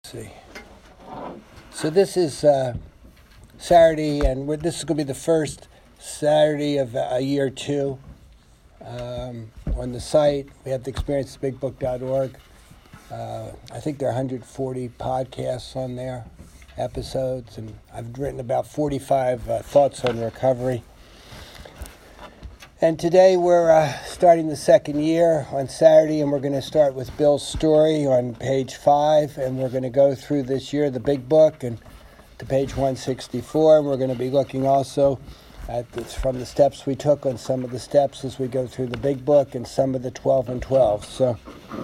See. So this is Saturday, and this is going to be the first Saturday of year two on the site. We have the experiencetheBigBook.org. I think there are 140 podcasts on there, episodes, and I've written about 45 thoughts on recovery. And today we're starting the second year on Saturday, and we're going to start with Bill's story on page 5, and we're going to go through this year, the big book, and to page 164, and we're going to be looking also at from the steps we took on some of the steps as we go through the big book and some of the 12 and 12. So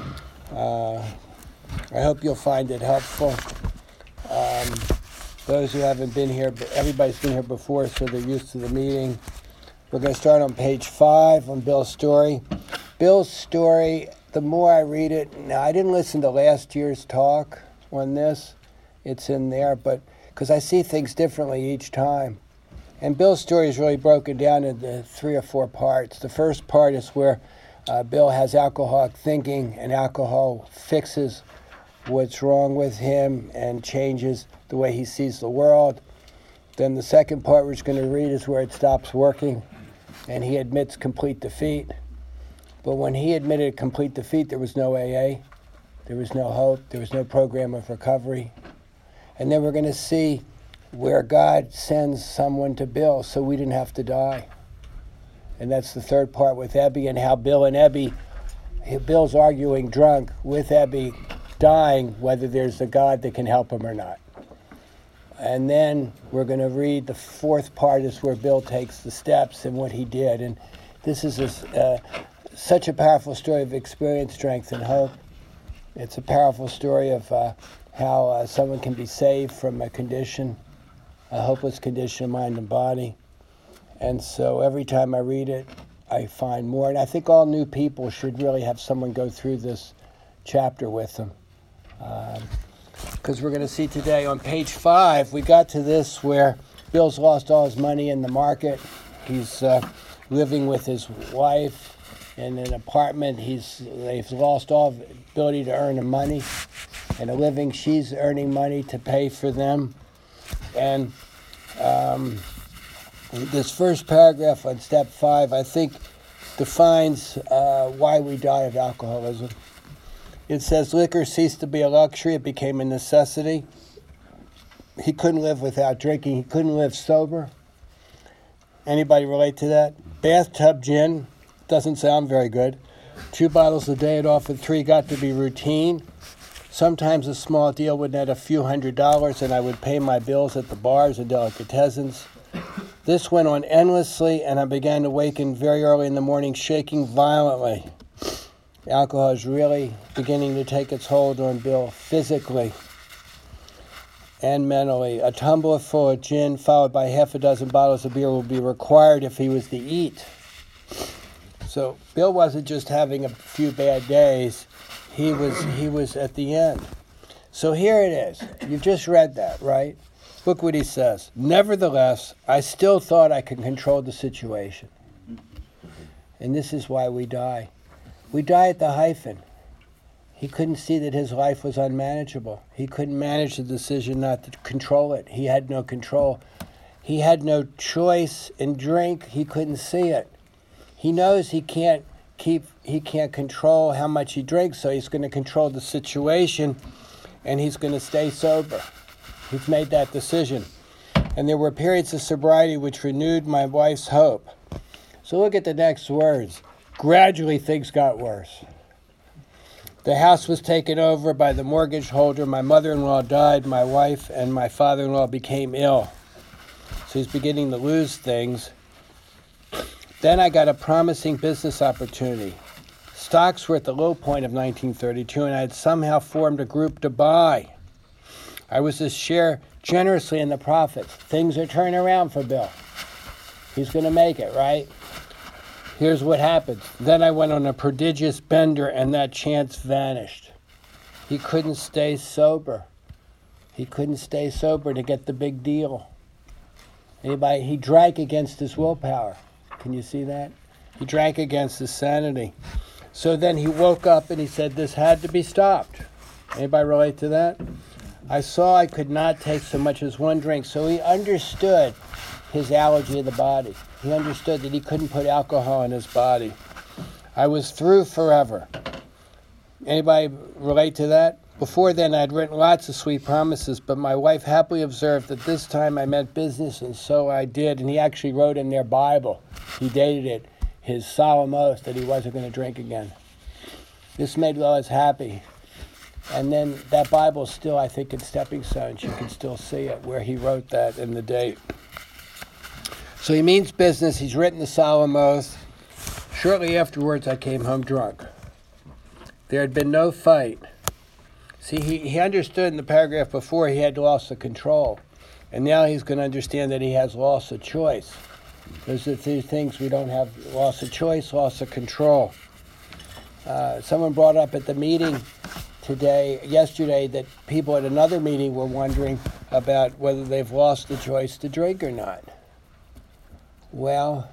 I hope you'll find it helpful. Those who haven't been here, everybody's been here before, so they're used to the meeting. We're going to start on page 5 on Bill's story. Bill's story, the more I read it, now I didn't listen to last year's talk on this. It's in there, but because I see things differently each time. And Bill's story is really broken down into 3 or 4 parts. The first part is where Bill has alcoholic thinking, and alcohol fixes what's wrong with him and changes the way he sees the world. Then the second part we're going to read is where it stops working, and he admits complete defeat. But when he admitted complete defeat, there was no AA, there was no hope, there was no program of recovery. And then we're going to see where God sends someone to Bill so we didn't have to die. And that's the third part with Ebby, and how Bill and Ebby, Bill's arguing drunk with Ebby, dying, whether there's a God that can help him or not. And then we're going to read the fourth part is where Bill takes the steps and what he did. And this is such a powerful story of experience, strength, and hope. It's a powerful story of how someone can be saved from a condition, a hopeless condition of mind and body. And so every time I read it, I find more. And I think all new people should really have someone go through this chapter with them. Because we're going to see today on page 5, we got to this where Bill's lost all his money in the market. He's living with his wife in an apartment. They've lost all ability to earn money and a living. She's earning money to pay for them. And this first paragraph on step 5, I think, defines why we die of alcoholism. It says, liquor ceased to be a luxury, it became a necessity. He couldn't live without drinking, he couldn't live sober. Anybody relate to that? Bathtub gin, doesn't sound very good. 2 bottles a day at often 3 got to be routine. Sometimes a small deal would net a few $100s, and I would pay my bills at the bars and delicatessens. This went on endlessly, and I began to waken very early in the morning, shaking violently. Alcohol is really beginning to take its hold on Bill physically and mentally. A tumbler full of gin followed by half a dozen bottles of beer would be required if he was to eat. So Bill wasn't just having a few bad days, he was at the end. So here it is. You've just read that, right? Look what he says. Nevertheless, I still thought I could control the situation. And this is why we die. We die at the hyphen. He couldn't see that his life was unmanageable. He couldn't manage the decision not to control it. He had no control. He had no choice in drink. He couldn't see it. He knows he can't control how much he drinks, so he's going to control the situation, and he's going to stay sober. He's made that decision. And there were periods of sobriety which renewed my wife's hope. So look at the next words. Gradually, things got worse. The house was taken over by the mortgage holder. My mother-in-law died. My wife and my father-in-law became ill. So he's beginning to lose things. Then I got a promising business opportunity. Stocks were at the low point of 1932, and I had somehow formed a group to buy. I was to share generously in the profits. Things are turning around for Bill. He's going to make it, right? Here's what happens. Then I went on a prodigious bender, and that chance vanished. He couldn't stay sober. He couldn't stay sober to get the big deal. He drank against his willpower. Can you see that? He drank against his sanity. So then he woke up and he said this had to be stopped. Anybody relate to that? I saw I could not take so much as one drink. So he understood his allergy of the body. He understood that he couldn't put alcohol in his body. I was through forever. Anybody relate to that? Before then, I'd written lots of sweet promises, but my wife happily observed that this time I meant business, and so I did. And he actually wrote in their Bible, he dated it, his solemn oath that he wasn't going to drink again. This made Lois happy. And then that Bible's still, I think, in Stepping Stones. You can still see it, where he wrote that in the date. So he means business. He's written the solemn oath. Shortly afterwards, I came home drunk. There had been no fight. See, he understood in the paragraph before he had loss of control. And now he's going to understand that he has loss of choice. Those are the things we don't have: loss of choice, loss of control. Someone brought up at the meeting yesterday, that people at another meeting were wondering about whether they've lost the choice to drink or not. Well,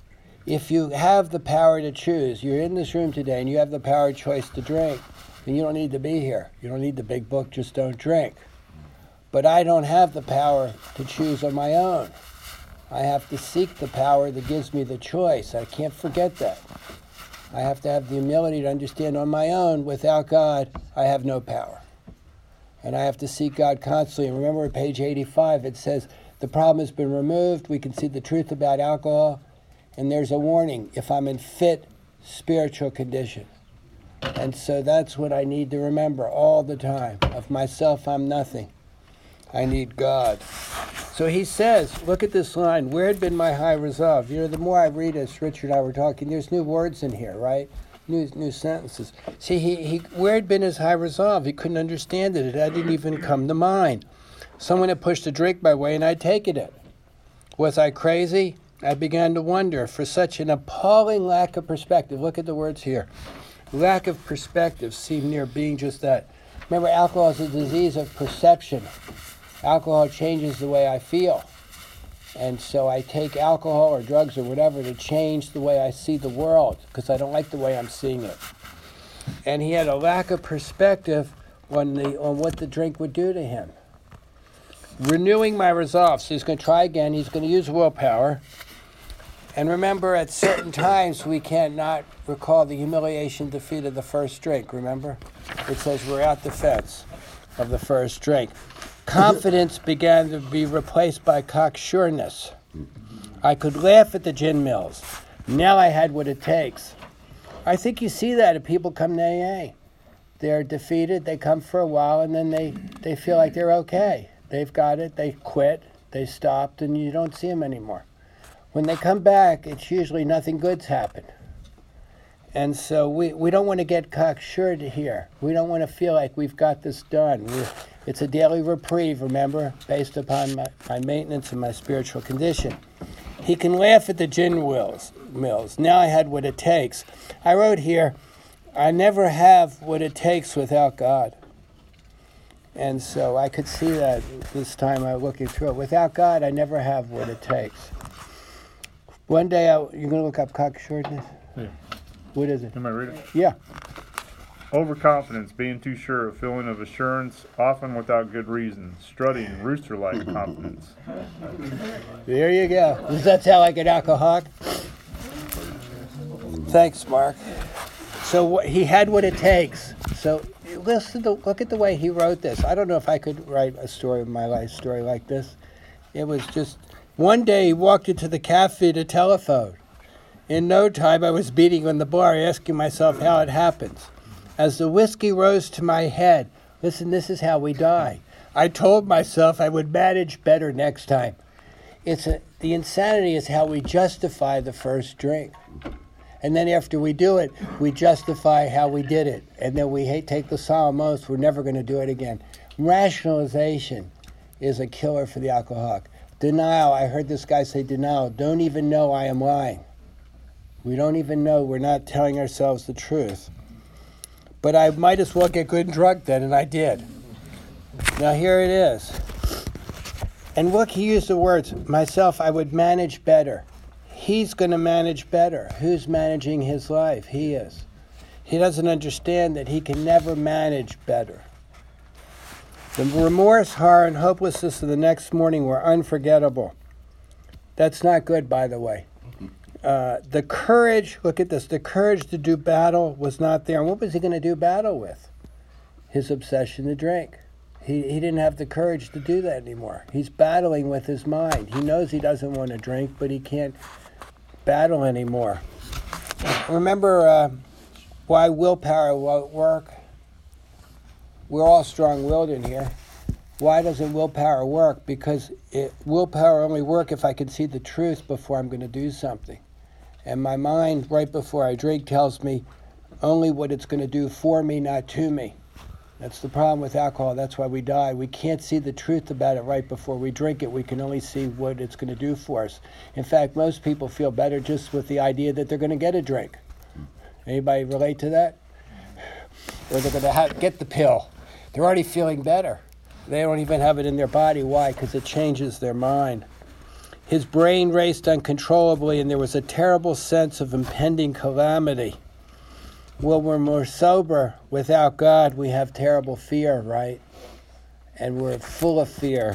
if you have the power to choose, you're in this room today and you have the power of choice to drink, then you don't need to be here. You don't need the big book, just don't drink. But I don't have the power to choose on my own. I have to seek the power that gives me the choice. I can't forget that. I have to have the humility to understand on my own, without God, I have no power. And I have to seek God constantly. And remember at page 85, it says, the problem has been removed. We can see the truth about alcohol. And there's a warning, if I'm in fit spiritual condition. And so that's what I need to remember all the time. Of myself, I'm nothing. I need God. So he says, look at this line, where had been my high resolve? You know, the more I read, as Richard and I were talking, there's new words in here, right? New sentences. See, he where had been his high resolve? He couldn't understand it. It hadn't even come to mind. Someone had pushed a drink my way and I'd taken it. Was I crazy? I began to wonder, for such an appalling lack of perspective. Look at the words here. Lack of perspective seemed near being just that. Remember, alcohol is a disease of perception. Alcohol changes the way I feel. And so I take alcohol or drugs or whatever to change the way I see the world, because I don't like the way I'm seeing it. And he had a lack of perspective on what the drink would do to him. Renewing my resolve. So he's going to try again. He's going to use willpower. And remember, at certain times, we cannot recall the humiliation defeat of the first drink, remember? It says we're out the fence of the first drink. Confidence began to be replaced by cocksureness. I could laugh at the gin mills. Now I had what it takes. I think you see that if people come to AA. They're defeated, they come for a while, and then they feel like they're okay. They've got it, they quit, they stopped, and you don't see them anymore. When they come back, it's usually nothing good's happened. And so we don't want to get cocksured here. We don't want to feel like we've got this done. It's a daily reprieve, remember, based upon my maintenance and my spiritual condition. He can laugh at the gin mills. Now I had what it takes. I wrote here, I never have what it takes without God. And so I could see that this time I was looking through it. Without God, I never have what it takes. One day, you're going to look up cocksuredness? Yeah. What is it? Am I reading? Yeah. Overconfidence, being too sure, a feeling of assurance, often without good reason, strutting, rooster-like confidence. There you go. Does that sound like an alcoholic? Thanks, Mark. So he had what it takes. So look at the way he wrote this. I don't know if I could write a story, my life story like this. It was just, one day he walked into the cafe to telephone. In no time, I was beating on the bar, asking myself how it happens. As the whiskey rose to my head, listen, this is how we die. I told myself I would manage better next time. The insanity is how we justify the first drink. And then after we do it, we justify how we did it. And then we take the solemn oath, we're never going to do it again. Rationalization is a killer for the alcoholic. Denial, I heard this guy say denial, don't even know I am lying. We don't even know, we're not telling ourselves the truth. But I might as well get good and drunk then, and I did. Now here it is. And look, he used the words, myself, I would manage better. He's going to manage better. Who's managing his life? He is. He doesn't understand that he can never manage better. The remorse, horror, and hopelessness of the next morning were unforgettable. That's not good, by the way. The courage, look at this, the courage to do battle was not there. And what was he going to do battle with? His obsession to drink. He didn't have the courage to do that anymore. He's battling with his mind. He knows he doesn't want to drink, but he can't battle anymore. Remember why willpower won't work? We're all strong-willed in here. Why doesn't willpower work? Because willpower only works if I can see the truth before I'm going to do something. And my mind, right before I drink, tells me only what it's going to do for me, not to me. That's the problem with alcohol. That's why we die. We can't see the truth about it right before we drink it. We can only see what it's going to do for us. In fact, most people feel better just with the idea that they're going to get a drink. Anybody relate to that? Or they're going to get the pill. They're already feeling better. They don't even have it in their body. Why? Because it changes their mind. His brain raced uncontrollably, and there was a terrible sense of impending calamity. Well, when we're sober without God, we have terrible fear, right? And we're full of fear.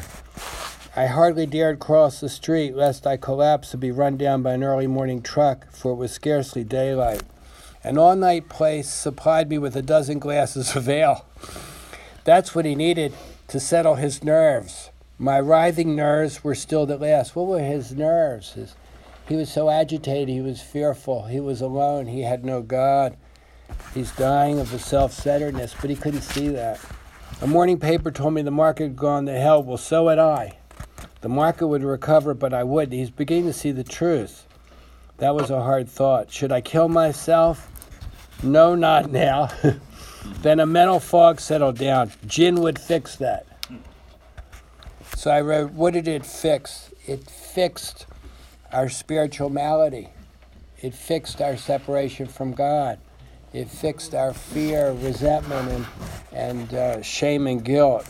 I hardly dared cross the street lest I collapse and be run down by an early morning truck, for it was scarcely daylight. An all-night place supplied me with a dozen glasses of ale. That's what he needed to settle his nerves. My writhing nerves were stilled at last. What were his nerves? He was so agitated, he was fearful, he was alone, he had no God. He's dying of a self-centeredness, but he couldn't see that. A morning paper told me the market had gone to hell. Well, so had I. The market would recover, but I wouldn't. He's beginning to see the truth. That was a hard thought. Should I kill myself? No, not now. Then a mental fog settled down. Gin would fix that. So I wrote, what did it fix? It fixed our spiritual malady. It fixed our separation from God. It fixed our fear, resentment, and shame and guilt.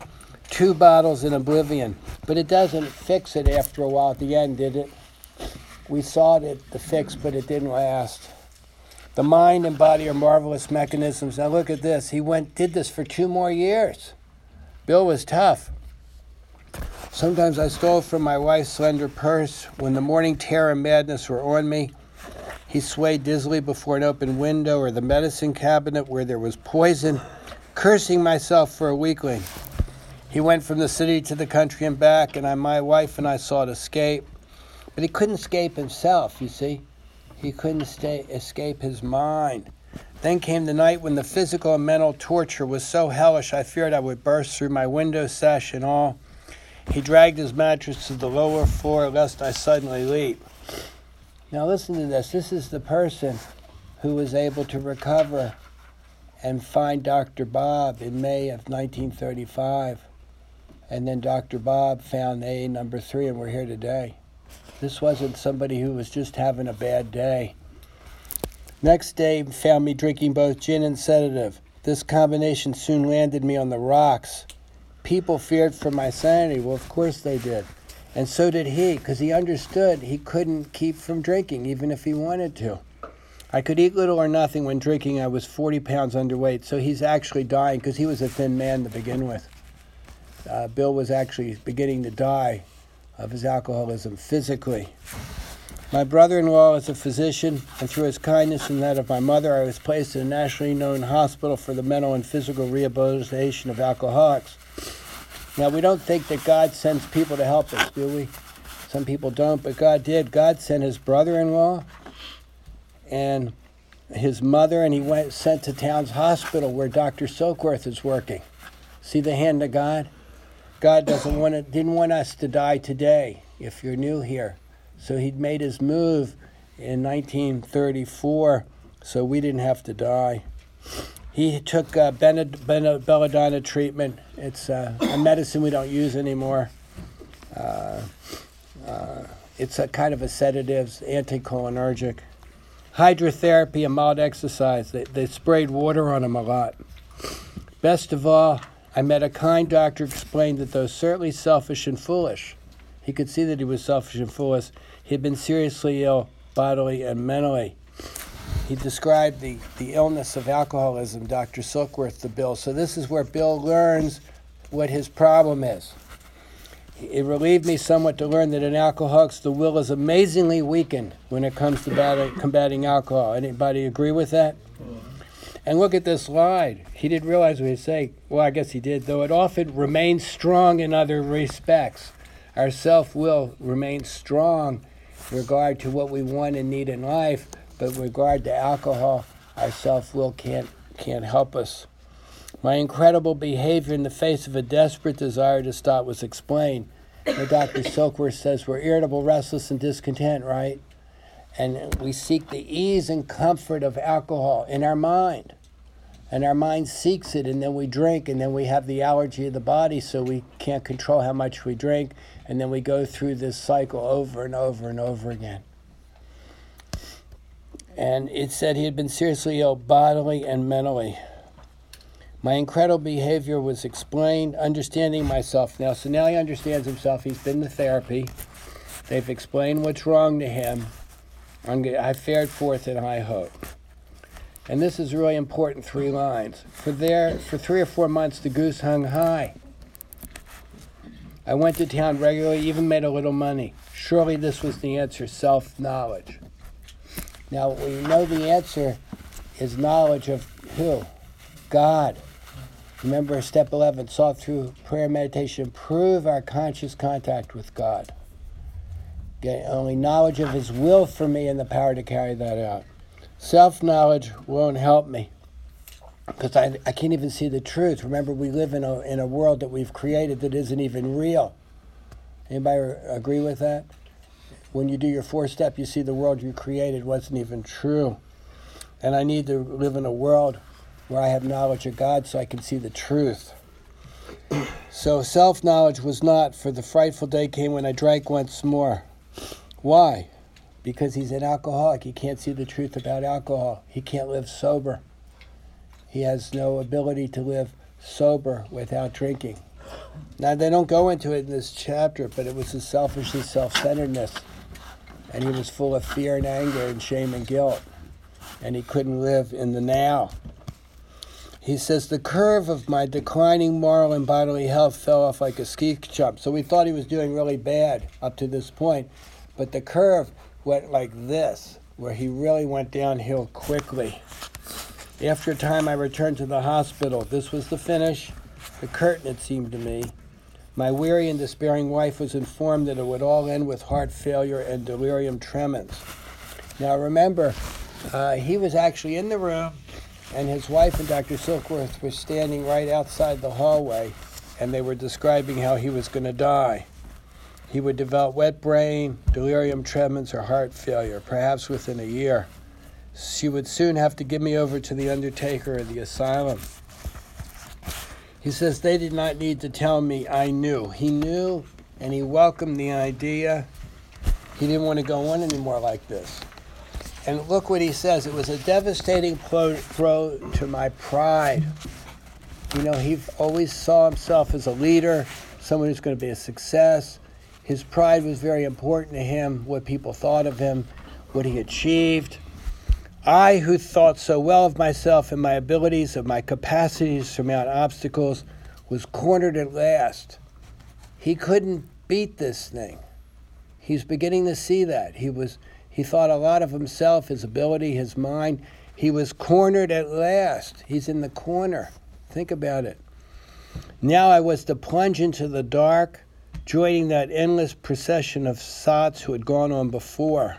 2 bottles in oblivion. But it doesn't fix it after a while at the end, did it? We saw it, the fix, but it didn't last. The mind and body are marvelous mechanisms. Now look at this. He did this for 2 more years. Bill was tough. Sometimes I stole from my wife's slender purse. When the morning terror and madness were on me, he swayed dizzily before an open window or the medicine cabinet where there was poison, cursing myself for a weakling. He went from the city to the country and back, and my wife and I sought escape. But he couldn't escape himself, you see. He couldn't escape his mind. Then came the night when the physical and mental torture was so hellish I feared I would burst through my window sash and all. He dragged his mattress to the lower floor lest I suddenly leap. Now listen to this. This is the person who was able to recover and find Dr. Bob in May of 1935. And then Dr. Bob found AA number 3, and we're here today. This wasn't somebody who was just having a bad day. Next day found me drinking both gin and sedative. This combination soon landed me on the rocks. People feared for my sanity. Well, of course they did. And so did he, because he understood he couldn't keep from drinking, even if he wanted to. I could eat little or nothing when drinking. I was 40 pounds underweight, so he's actually dying, because he was a thin man to begin with. Bill was actually beginning to die of his alcoholism physically. My brother-in-law is a physician, and through his kindness and that of my mother, I was placed in a nationally known hospital for the mental and physical rehabilitation of alcoholics. Now, we don't think that God sends people to help us, do we? Some people don't, but God did. God sent his brother-in-law and his mother, and he sent to Towns Hospital where Dr. Silkworth is working. See the hand of God? God didn't want us to die today, if you're new here. So he'd made his move in 1934, so we didn't have to die. He took belladonna treatment. It's a medicine we don't use anymore. It's a kind of a sedative, anticholinergic. Hydrotherapy and mild exercise. They sprayed water on him a lot. Best of all, I met a kind doctor who explained that though certainly selfish and foolish, he could see that he was selfish and foolish, he had been seriously ill, bodily and mentally. He described the illness of alcoholism, Dr. Silkworth, to Bill. So this is where Bill learns what his problem is. It relieved me somewhat to learn that in alcoholics, the will is amazingly weakened when it comes to combating alcohol. Anybody agree with that? And look at this line. He didn't realize what he was saying. Well, I guess he did, though it often remains strong in other respects. Our self-will remains strong in regard to what we want and need in life, but in regard to alcohol, our self-will can't help us. My incredible behavior in the face of a desperate desire to stop was explained. Dr. Silkworth says we're irritable, restless, and discontent, right? And we seek the ease and comfort of alcohol in our mind. And our mind seeks it, and then we drink, and then we have the allergy of the body, so we can't control how much we drink, and then we go through this cycle over and over and over again. And it said he had been seriously ill bodily and mentally. My incredible behavior was explained, understanding myself now. So now he understands himself. He's been to therapy. They've explained what's wrong to him. I fared forth in high hope. And this is really important, 3 lines. For 3 or 4 months, the goose hung high. I went to town regularly, even made a little money. Surely this was the answer, self-knowledge. Now, we know the answer is knowledge of who? God. Remember, step 11, sought through prayer and meditation, improve our conscious contact with God. Get only knowledge of his will for me and the power to carry that out. Self-knowledge won't help me because I can't even see the truth. Remember, we live in a world that we've created that isn't even real. Anybody agree with that? When you do your 4-step, you see the world you created wasn't even true. And I need to live in a world where I have knowledge of God so I can see the truth. So self-knowledge was not, for the frightful day came when I drank once more. Why? Because he's an alcoholic. He can't see the truth about alcohol. He can't live sober. He has no ability to live sober without drinking. Now, they don't go into it in this chapter, but it was his selfishness, self-centeredness. And he was full of fear and anger and shame and guilt. And he couldn't live in the now. He says, the curve of my declining moral and bodily health fell off like a ski jump. So we thought he was doing really bad up to this point. But the curve went like this, where he really went downhill quickly. After a time, I returned to the hospital. This was the finish, the curtain, it seemed to me. My weary and despairing wife was informed that it would all end with heart failure and delirium tremens. Now remember, he was actually in the room, and his wife and Dr. Silkworth were standing right outside the hallway, and they were describing how he was going to die. He would develop wet brain, delirium tremens, or heart failure, perhaps within a year. She would soon have to give me over to the undertaker or the asylum. He says they did not need to tell me. I knew. He knew, and he welcomed the idea. He didn't want to go on anymore like this. And look what he says. It was a devastating blow to my pride. You know, he always saw himself as a leader, someone who's going to be a success. His pride was very important to him, what people thought of him, what he achieved. I, who thought so well of myself and my abilities, of my capacities to surmount obstacles, was cornered at last. He couldn't beat this thing. He's beginning to see that. He thought a lot of himself, his ability, his mind. He was cornered at last. He's in the corner. Think about it. Now I was to plunge into the dark, joining that endless procession of sots who had gone on before.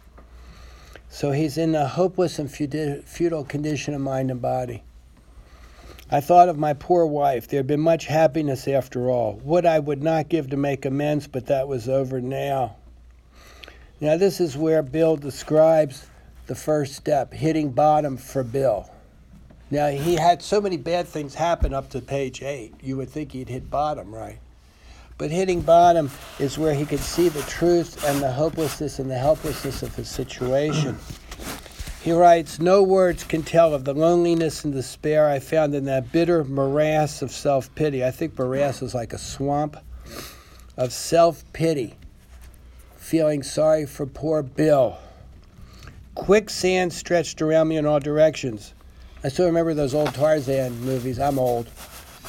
So he's in a hopeless and futile condition of mind and body. I thought of my poor wife. There had been much happiness after all. What I would not give to make amends, but that was over now. Now this is where Bill describes the first step, hitting bottom for Bill. Now he had so many bad things happen up to page 8. You would think he'd hit bottom, right? But hitting bottom is where he could see the truth and the hopelessness and the helplessness of his situation. He writes, no words can tell of the loneliness and despair I found in that bitter morass of self-pity. I think morass is like a swamp of self-pity, feeling sorry for poor Bill. Quicksand stretched around me in all directions. I still remember those old Tarzan movies. I'm old.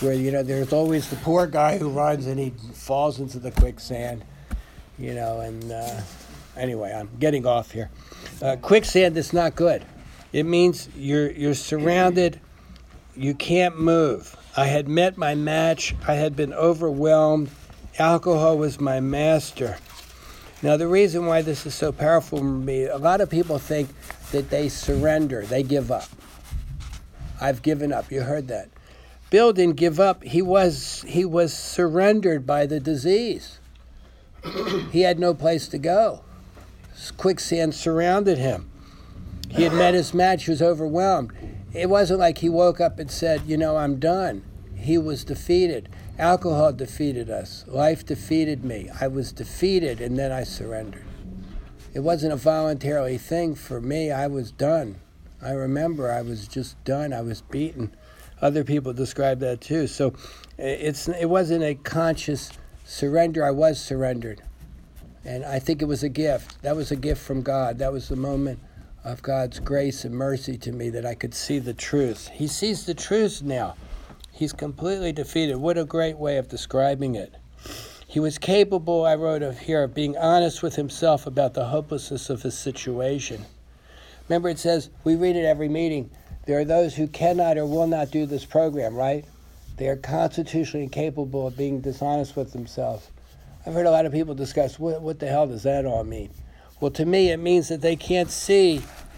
where, there's always the poor guy who runs and he falls into the quicksand, and anyway, I'm getting off here. Quicksand is not good. It means you're surrounded, you can't move. I had met my match. I had been overwhelmed. Alcohol was my master. Now, the reason why this is so powerful for me, a lot of people think that they surrender, they give up. I've given up. You heard that. Bill didn't give up. He was surrendered by the disease. He had no place to go. Quicksand surrounded him. He had met his match. He was overwhelmed. It wasn't like he woke up and said, I'm done. He was defeated. Alcohol defeated us. Life defeated me. I was defeated, and then I surrendered. It wasn't a voluntary thing for me. I was done. I remember I was just done. I was beaten. Other people describe that too. So it wasn't a conscious surrender. I was surrendered. And I think it was a gift. That was a gift from God. That was the moment of God's grace and mercy to me that I could see the truth. He sees the truth now. He's completely defeated. What a great way of describing it. He was capable, I wrote of here, of being honest with himself about the hopelessness of his situation. Remember, it says, we read it every meeting, there are those who cannot or will not do this program, right? They are constitutionally incapable of being dishonest with themselves. I've heard a lot of people discuss, what the hell does that all mean? Well, to me, it means that they can't see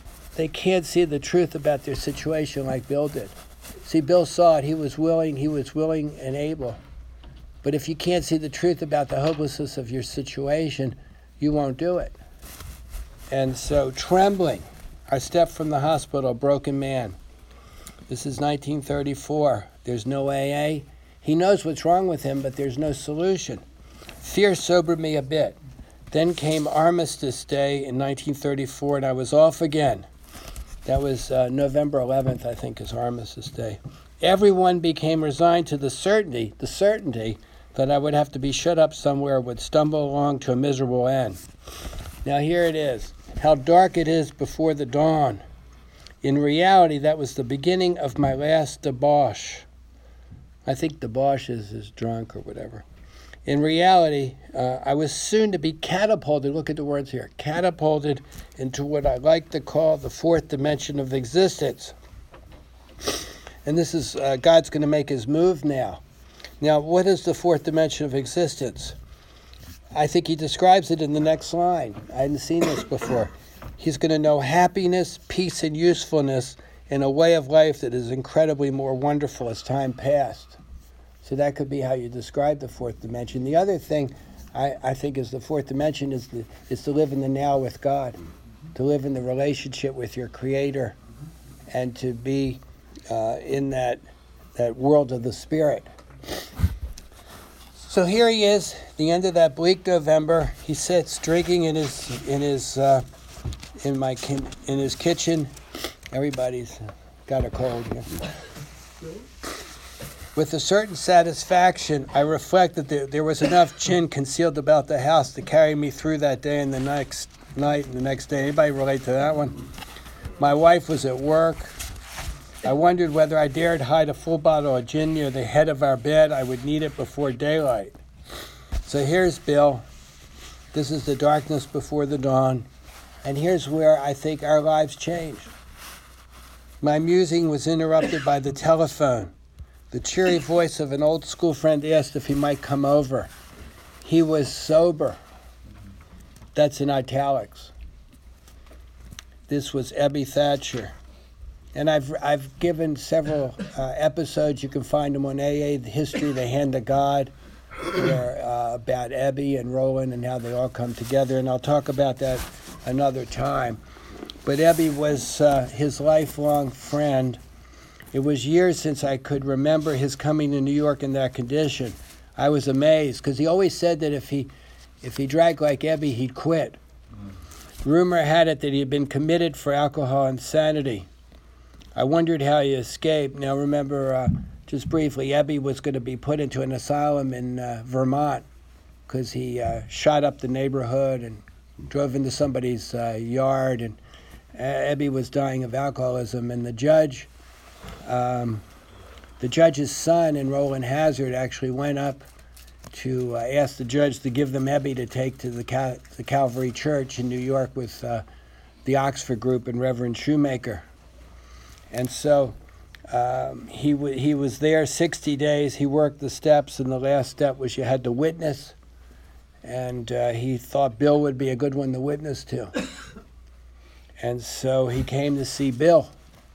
the truth about their situation like Bill did. See, Bill saw it. He was willing and able. But if you can't see the truth about the hopelessness of your situation, you won't do it. And so, trembling, I stepped from the hospital, a broken man. This is 1934. There's no AA. He knows what's wrong with him, but there's no solution. Fear sobered me a bit. Then came Armistice Day in 1934, and I was off again. That was November 11th, I think, is Armistice Day. Everyone became resigned to the certainty that I would have to be shut up somewhere, would stumble along to a miserable end. Now here it is. How dark it is before the dawn. In reality, that was the beginning of my last debauch. I think debauch is drunk or whatever. In reality, I was soon to be catapulted, look at the words here, catapulted into what I like to call the fourth dimension of existence. And this is, God's going to make his move now. Now, what is the fourth dimension of existence? I think he describes it in the next line. I hadn't seen this before. He's going to know happiness, peace, and usefulness in a way of life that is incredibly more wonderful as time passed. So that could be how you describe the fourth dimension. The other thing I think is the fourth dimension is to live in the now with God, to live in the relationship with your Creator, and to be in that world of the Spirit. So here he is, the end of that bleak November. He sits drinking in his kitchen. Everybody's got a cold here. With a certain satisfaction, I reflect that there was enough gin concealed about the house to carry me through that day and the next night and the next day. Anybody relate to that one? My wife was at work. I wondered whether I dared hide a full bottle of gin near the head of our bed. I would need it before daylight. So here's Bill. This is the darkness before the dawn. And here's where I think our lives changed. My musing was interrupted by the telephone. The cheery voice of an old school friend asked if he might come over. He was sober. That's in italics. This was Ebby Thatcher. And I've given several episodes. You can find them on AA, the history of the Hand of God, where, about Ebby and Roland and how they all come together. And I'll talk about that another time. But Ebby was his lifelong friend. It was years since I could remember his coming to New York in that condition. I was amazed, because he always said that if he drank like Ebby, he'd quit. Rumor had it that he had been committed for alcohol insanity. I wondered how he escaped. Now remember, just briefly, Ebby was going to be put into an asylum in Vermont because he shot up the neighborhood and drove into somebody's yard, and Ebby was dying of alcoholism, and the judge The judge's son and Roland Hazard actually went up to ask the judge to give them Ebby to take to the Calvary Church in New York with the Oxford Group and Reverend Shoemaker. And so he was there 60 days. He worked the steps, and the last step was you had to witness. And he thought Bill would be a good one to witness to. And so he came to see Bill.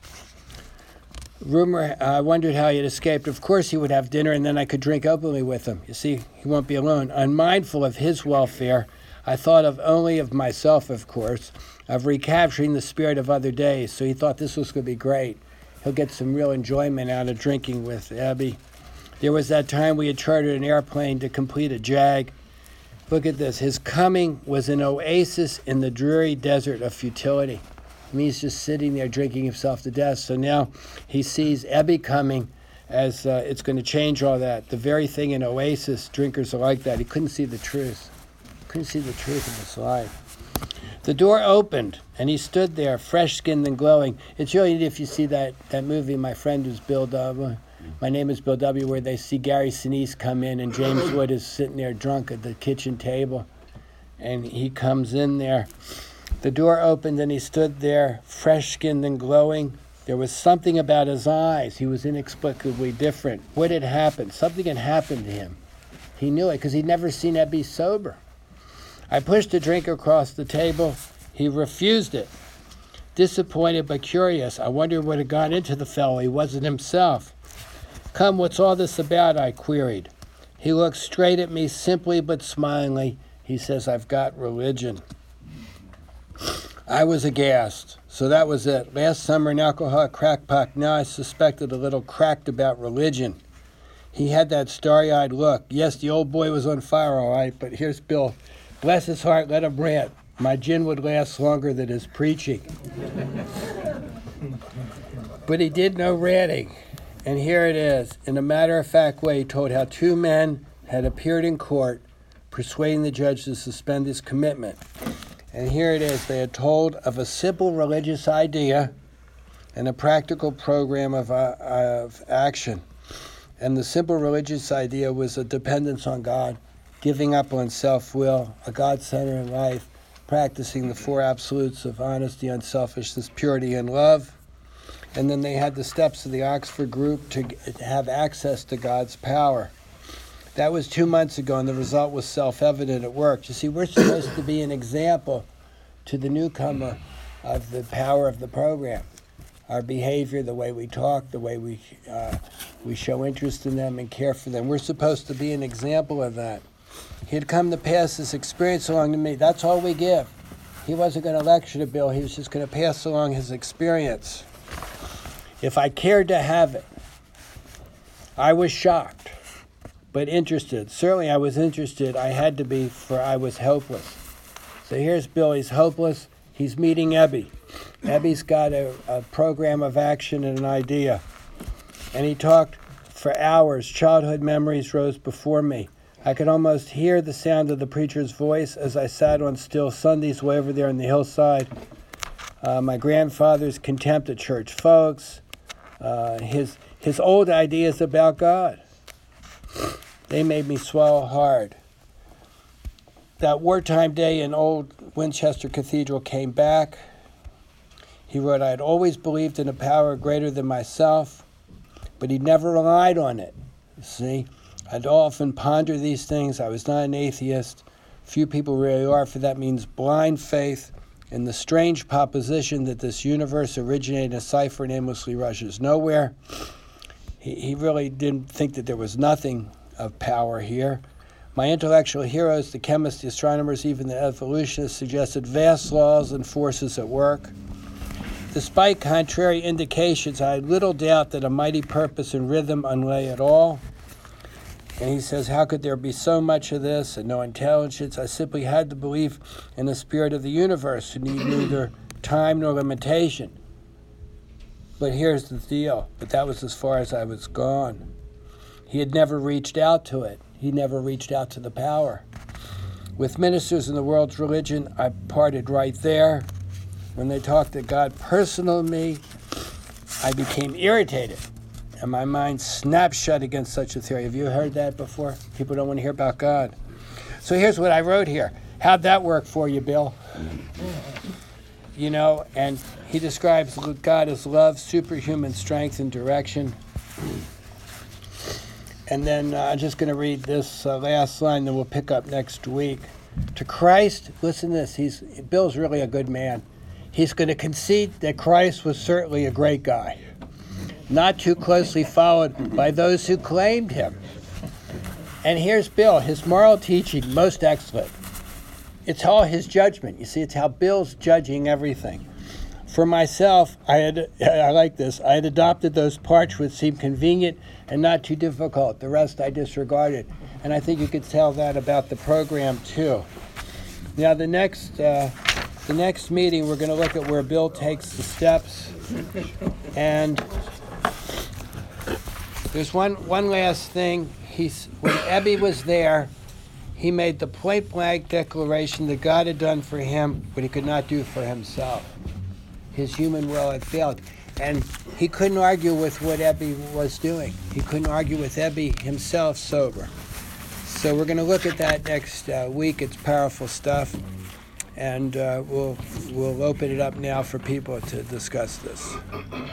Rumor, I wondered how he had escaped. Of course he would have dinner, and then I could drink openly with him. You see, he won't be alone. Unmindful of his welfare, I thought only of myself, of course, of recapturing the spirit of other days. So he thought this was going to be great. He'll get some real enjoyment out of drinking with Ebby. There was that time we had chartered an airplane to complete a JAG. Look at this. His coming was an oasis in the dreary desert of futility. I mean, he's just sitting there drinking himself to death. So now he sees Ebby coming as it's going to change all that. The very thing in Oasis, drinkers are like that. He couldn't see the truth. Couldn't see the truth of his life. The door opened, and he stood there, fresh-skinned and glowing. It's really neat if you see that movie, My Friend is Bill W. My Name is Bill W., where they see Gary Sinise come in, and James Wood is sitting there drunk at the kitchen table. And he comes in there. The door opened, and he stood there, fresh-skinned and glowing. There was something about his eyes. He was inexplicably different. What had happened? Something had happened to him. He knew it, because he'd never seen Ebby sober. I pushed a drink across the table. He refused it. Disappointed but curious, I wondered what had gone into the fellow. He wasn't himself. "Come, what's all this about?" I queried. He looked straight at me, simply but smilingly. He says, "I've got religion." I was aghast. So that was it. Last summer, an alcoholic crackpot. Now I suspected a little cracked about religion. He had that starry-eyed look. Yes, the old boy was on fire, all right, but here's Bill. Bless his heart, let him rant. My gin would last longer than his preaching. But he did no ranting. And here it is. In a matter-of-fact way, he told how two men had appeared in court, persuading the judge to suspend his commitment. And here it is. They had told of a simple religious idea and a practical program of action. And the simple religious idea was a dependence on God, giving up on self-will, a God-centered life, practicing the four absolutes of honesty, unselfishness, purity, and love. And then they had the steps of the Oxford Group to have access to God's power. That was 2 months ago, and the result was self-evident. It worked. You see, we're supposed to be an example to the newcomer of the power of the program. Our behavior, the way we talk, the way we show interest in them and care for them. We're supposed to be an example of that. He had come to pass this experience along to me. That's all we give. He wasn't going to lecture to Bill. He was just going to pass along his experience. If I cared to have it, I was shocked, but interested. Certainly I was interested. I had to be, for I was hopeless. So here's Bill. He's hopeless. He's meeting Ebby. Ebby's got a program of action and an idea. And he talked for hours. Childhood memories rose before me. I could almost hear the sound of the preacher's voice as I sat on still Sundays way over there on the hillside. My grandfather's contempt at church folks. His old ideas about God. They made me swallow hard. That wartime day in old Winchester Cathedral came back. He wrote, I had always believed in a power greater than myself, but he never relied on it. See, I'd often ponder these things. I was not an atheist. Few people really are, for that means blind faith in the strange proposition that this universe originated in a cipher and aimlessly rushes nowhere. He really didn't think that there was nothing of power here. My intellectual heroes, the chemists, the astronomers, even the evolutionists, suggested vast laws and forces at work. Despite contrary indications, I had little doubt that a mighty purpose and rhythm underlay it all. And he says, how could there be so much of this and no intelligence? I simply had to believe in the spirit of the universe, who need neither time nor limitation. But here's the deal. But that was as far as I was gone. He had never reached out to it. He never reached out to the power. With ministers in the world's religion, I parted right there. When they talked to God personal to me, I became irritated. and my mind snapped shut against such a theory. Have you heard that before? People don't want to hear about God. So here's what I wrote here. How'd that work for you, Bill? You know, and he describes God as love, superhuman strength, and direction. And then I'm just going to read this last line, then we'll pick up next week. To Christ, listen to this, Bill's really a good man. He's going to concede that Christ was certainly a great guy, not too closely followed by those who claimed him. And here's Bill, his moral teaching, most excellent. It's all his judgment. You see, it's how Bill's judging everything. For myself, I like this. I had adopted those parts which seemed convenient and not too difficult. The rest I disregarded. And I think you could tell that about the program, too. Now, the next meeting, we're going to look at where Bill takes the steps. And there's one last thing. When Ebby was there, he made the point-blank declaration that God had done for him what he could not do for himself. His human will had failed. And he couldn't argue with what Ebby was doing. He couldn't argue with Ebby himself sober. So we're going to look at that next week. It's powerful stuff. And we'll open it up now for people to discuss this.